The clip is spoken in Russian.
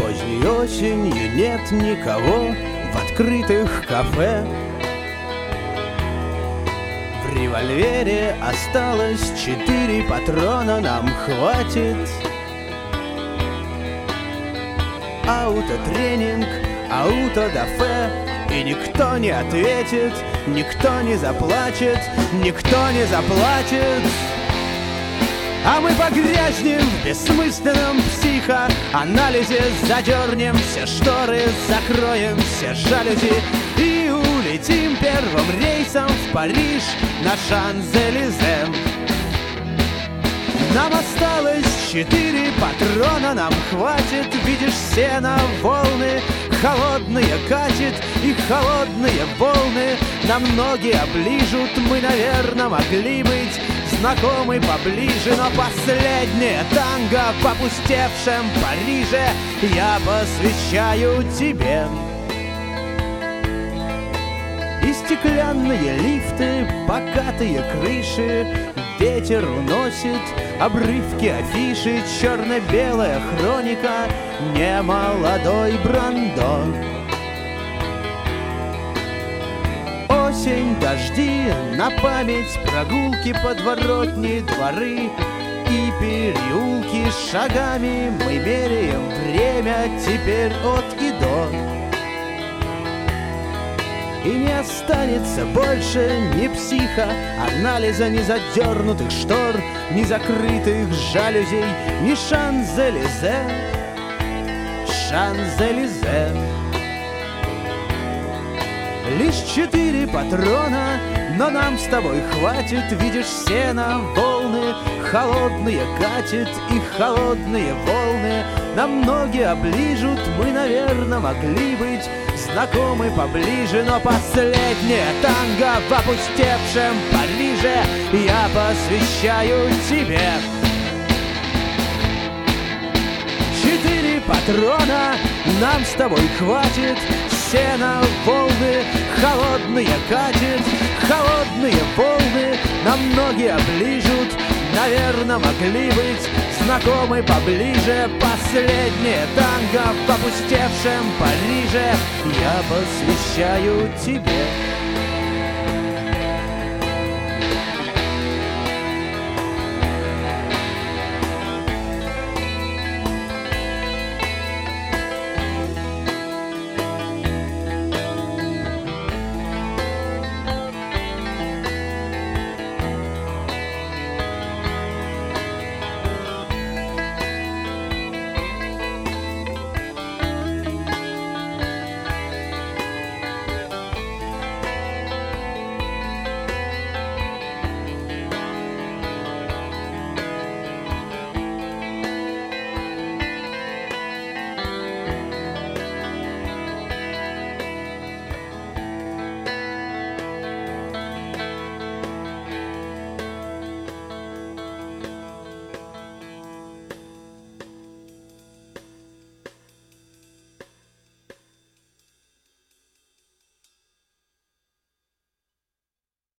Поздней осенью нет никого в открытых кафе. В револьвере осталось 4 патрона, нам хватит. Аутотренинг, аутодафе, и никто не ответит, никто не заплачет, никто не заплатит. А мы погрязнем в бессмысленном психоанализе, задернем все шторы, закроем все жалюзи и улетим первым рейсом в Париж на Шанзелизе. Нам осталось 4 патрона, нам хватит. Видишь, сено, волны холодные катит, и холодные волны нам ноги оближут. Мы, наверное, могли быть знакомы поближе, но последнее танго в опустевшем Париже я посвящаю тебе. И стеклянные лифты, покатые крыши, ветер уносит обрывки афиши, черно-белая хроника, немолодой Брандо. Осень, дожди, на память прогулки, подворотни, дворы и переулки. Шагами мы меряем время теперь от и до. И не останется больше ни психоанализа, ни задернутых штор, ни закрытых жалюзей, ни Шанзелизе, Шанзелизе. Лишь 4 патрона, но нам с тобой хватит. Видишь, сено, волны холодные катит, и холодные волны нам ноги оближут. Мы, наверное, могли быть знакомы поближе, но последнее танго в опустевшем Париже я посвящаю тебе. 4 патрона, нам с тобой хватит. Сено, волны холодные катит, холодные волны нам ноги оближут. Наверное, могли быть знакомы поближе. Последнее танго в опустевшем Париже я посвящаю тебе.